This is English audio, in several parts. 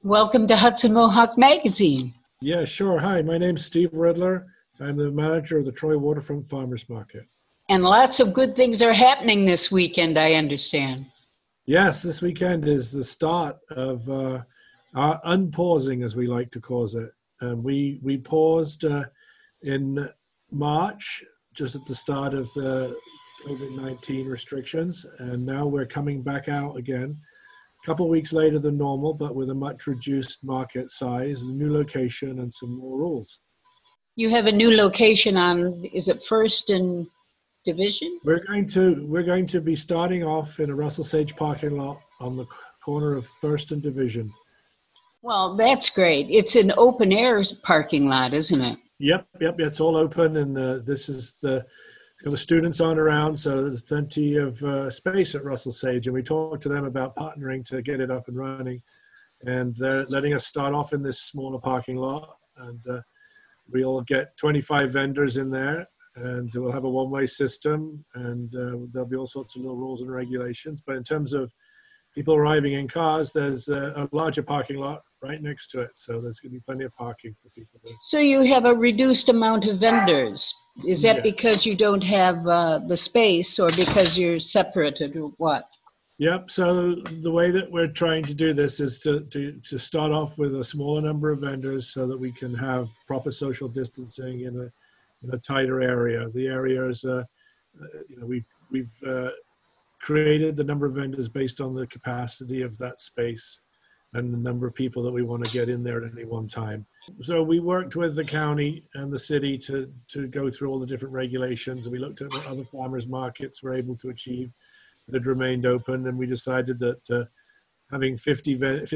Welcome to Hudson Mohawk Magazine. Yeah, sure. Hi, my name's Steve Riddler. I'm the manager of the Troy Waterfront Farmers Market. And lots of good things are happening this weekend, I understand. Yes, this weekend is the start of our unpausing, as we like to call it. We paused in March, just at the start of the COVID-19 restrictions, and now we're coming back out again. A couple of weeks later than normal, but with a much reduced market size, a new location, and some more rules. You have a new location on, is it First and Division? We're going to be starting off in a Russell Sage parking lot on the corner of First and Division. Well, that's great. It's an open air parking lot, isn't it? Yep. It's all open, and this is the students aren't around, so there's plenty of space at Russell Sage. And we talked to them about partnering to get it up and running, and they're letting us start off in this smaller parking lot, and we'll get 25 vendors in there. And we'll have a one-way system, and there'll be all sorts of little rules and regulations. But in terms of people arriving in cars, there's a larger parking lot right next to it. So there's going to be plenty of parking for people. So you have a reduced amount of vendors. Is that Yes. because you don't have the space, or because you're separated, or what? Yep. So the way that we're trying to do this is to start off with a smaller number of vendors so that we can have proper social distancing in a tighter area. The area is, we've created the number of vendors based on the capacity of that space and the number of people that we want to get in there at any one time. So we worked with the county and the city to go through all the different regulations, and we looked at what other farmers markets were able to achieve that had remained open, and we decided that having 50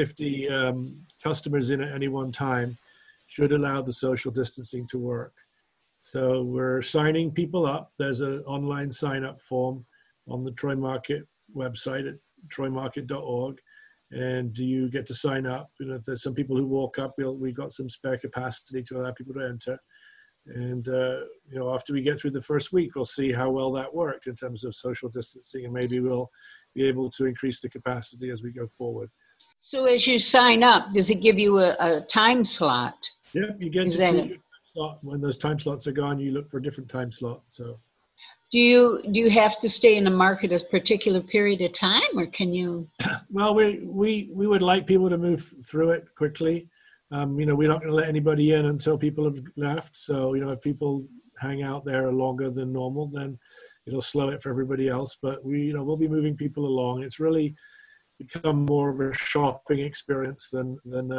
customers in at any one time should allow the social distancing to work. So we're signing people up. There's an online sign-up form on the Troy Market website at troymarket.org, and you get to sign up. If there's some people who walk up, we've got some spare capacity to allow people to enter. And after we get through the first week, we'll see how well that worked in terms of social distancing, and maybe we'll be able to increase the capacity as we go forward. So as you sign up, does it give you a time slot? Yeah, you get to choose your time slot. When those time slots are gone, you look for a different time slot. So, do you have to stay in the market a particular period of time, or can you? Well, we would like people to move through it quickly. We're not going to let anybody in until people have left. So, if people hang out there longer than normal, then it'll slow it for everybody else. But we'll be moving people along. It's really become more of a shopping experience than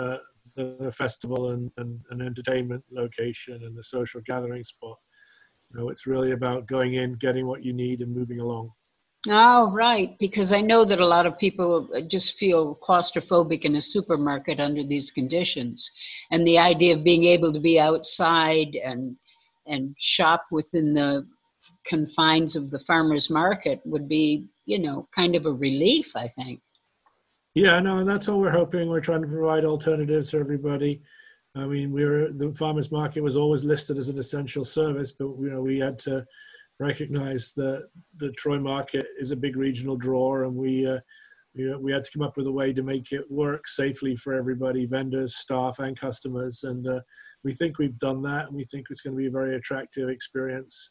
a festival and an entertainment location and a social gathering spot. It's really about going in, getting what you need, and moving along. Oh, right. Because I know that a lot of people just feel claustrophobic in a supermarket under these conditions. And the idea of being able to be outside and shop within the confines of the farmer's market would be, kind of a relief, I think. Yeah, no, and that's what we're hoping. We're trying to provide alternatives for everybody. I mean, the farmers market was always listed as an essential service, but we had to recognize that the Troy market is a big regional draw, and we had to come up with a way to make it work safely for everybody, vendors, staff, and customers. And we think we've done that, and we think it's going to be a very attractive experience.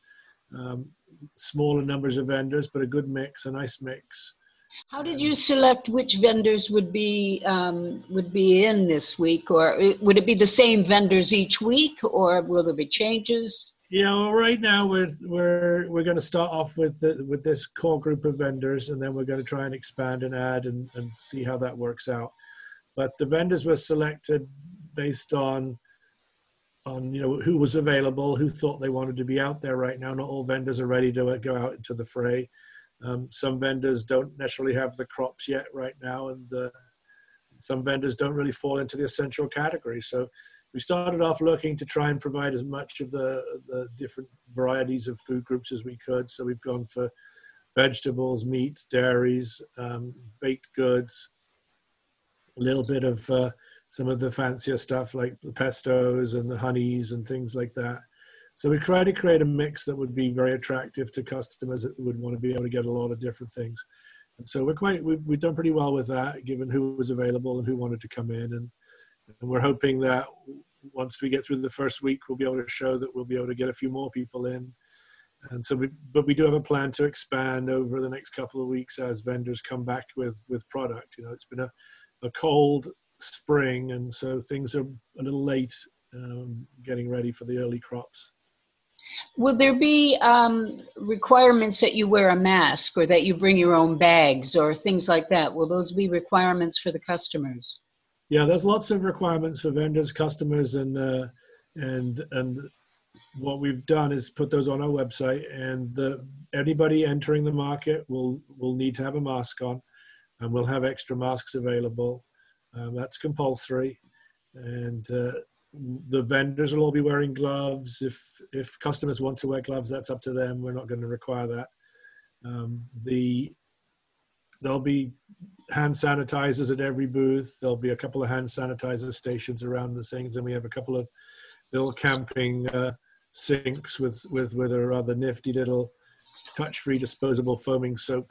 Smaller numbers of vendors, but a good mix, a nice mix. How did you select which vendors would be in this week, or would it be the same vendors each week, or will there be changes? Yeah, well, right now we're going to start off with this core group of vendors, and then we're going to try and expand and add and see how that works out. But the vendors were selected based on who was available, who thought they wanted to be out there right now. Not all vendors are ready to go out into the fray. Some vendors don't necessarily have the crops yet right now, and some vendors don't really fall into the essential category. So we started off looking to try and provide as much of the different varieties of food groups as we could. So we've gone for vegetables, meats, dairies, baked goods, a little bit of some of the fancier stuff like the pestos and the honeys and things like that. So we try to create a mix that would be very attractive to customers that would want to be able to get a lot of different things. And so we've done pretty well with that, given who was available and who wanted to come in. And And we're hoping that once we get through the first week, we'll be able to show that we'll be able to get a few more people in. And so, but we do have a plan to expand over the next couple of weeks as vendors come back with product. You know, it's been a cold spring, and so things are a little late getting ready for the early crops. Will there be requirements that you wear a mask or that you bring your own bags or things like that? Will those be requirements for the customers? Yeah, there's lots of requirements for vendors, customers, and what we've done is put those on our website, and anybody entering the market will need to have a mask on, and we'll have extra masks available. That's compulsory, and the vendors will all be wearing gloves. If customers want to wear gloves, that's up to them. We're not going to require that. There'll be hand sanitizers at every booth. There'll be a couple of hand sanitizer stations around the things, and we have a couple of little camping sinks with a rather nifty little touch-free disposable foaming soap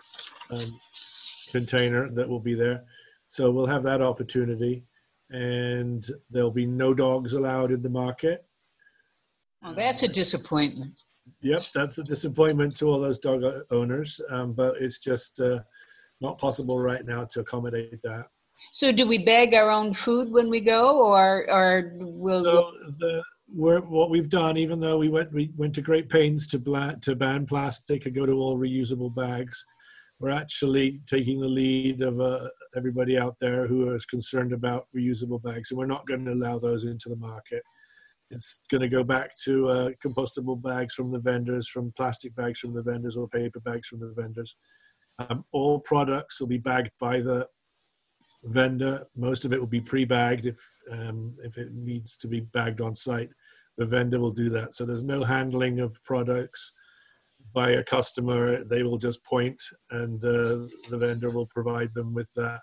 container that will be there. So we'll have that opportunity, and there'll be no dogs allowed in the market. Oh, that's a disappointment. Yep, that's a disappointment to all those dog owners, but it's just not possible right now to accommodate that. So do we bag our own food when we go, or will? So what we've done, even though we went to great pains to ban plastic and go to all reusable bags, we're actually taking the lead of everybody out there who is concerned about reusable bags, and we're not going to allow those into the market. It's going to go back to compostable bags from the vendors, from plastic bags from the vendors, or paper bags from the vendors. All products will be bagged by the vendor. Most of it will be pre-bagged. If it needs to be bagged on site, the vendor will do that. So there's no handling of products by a customer. They will just point, and the vendor will provide them with that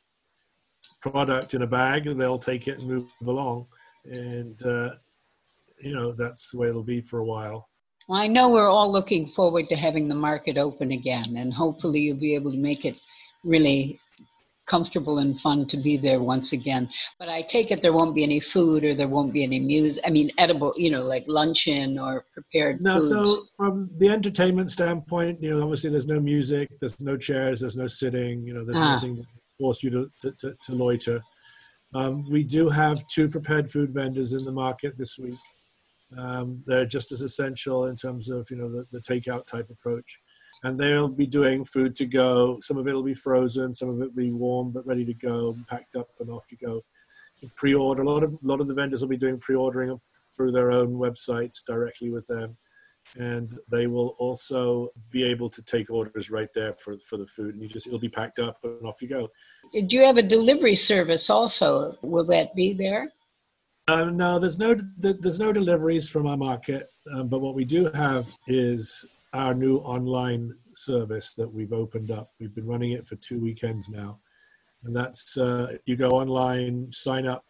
product in a bag, and they'll take it and move along. And you know, that's the way it'll be for a while. Well, I know we're all looking forward to having the market open again, and hopefully you'll be able to make it really comfortable and fun to be there once again. But I take it there won't be any food, or there won't be any music. I mean, edible, you know, like luncheon or prepared No, foods. so from the entertainment standpoint, you know, obviously there's no music, there's no chairs, there's no sitting, you know, there's nothing to force you to loiter. We do have 2 prepared food vendors in the market this week. They're just as essential in terms of, you know, the takeout type approach. And they'll be doing food to go. Some of it will be frozen, some of it will be warm but ready to go, packed up, and off you go. Pre-order. A lot of the vendors will be doing pre-ordering through their own websites directly with them, and they will also be able to take orders right there for the food. And it'll be packed up and off you go. Do you have a delivery service also? Will that be there? No, there's no deliveries from our market, but what we do have is our new online service that we've opened up. We've been running it for 2 weekends now, and that's you go online, sign up,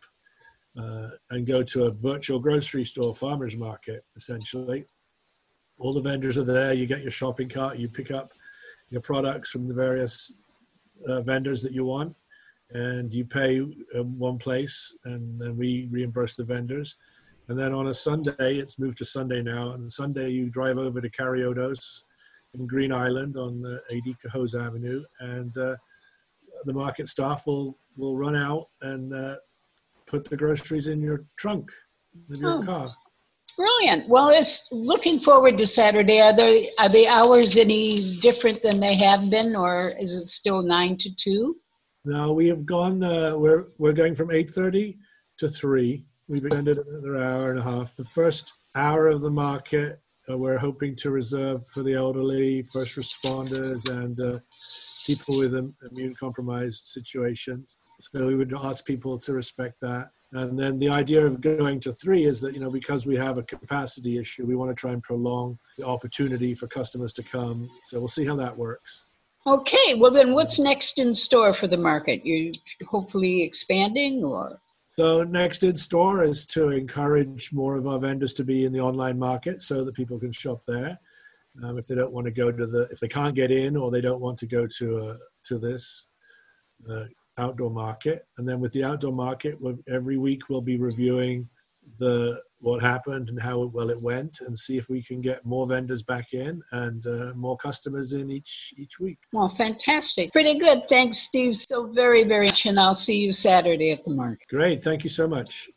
and go to a virtual grocery store, farmers market, essentially. All the vendors are there. You get your shopping cart, you pick up your products from the various vendors that you want, and you pay one place, and then we reimburse the vendors. And then on a Sunday, it's moved to Sunday now. And Sunday, you drive over to Carriodos in Green Island on 80 Cohoes Avenue, and the market staff will run out and put the groceries in your trunk of your car. Brilliant. Well, it's looking forward to Saturday. Are the hours any different than they have been, or is it still 9 to 2? No, we have gone. We're going from 8:30 to 3. We've extended another hour and a half. The first hour of the market, we're hoping to reserve for the elderly, first responders, and people with immune-compromised situations. So we would ask people to respect that. And then the idea of going to 3 is that, you know, because we have a capacity issue, we want to try and prolong the opportunity for customers to come. So we'll see how that works. Okay. Well, then what's next in store for the market? You hopefully expanding, or? So next in store is to encourage more of our vendors to be in the online market so that people can shop there. If they don't want to go to if they can't get in, or they don't want to go to this outdoor market. And then with the outdoor market, every week we'll be reviewing what happened and how well it went, and see if we can get more vendors back in and more customers in each week. Well, fantastic. Pretty good. Thanks, Steve, so very, very much. And I'll see you Saturday at the market. Great. Thank you so much.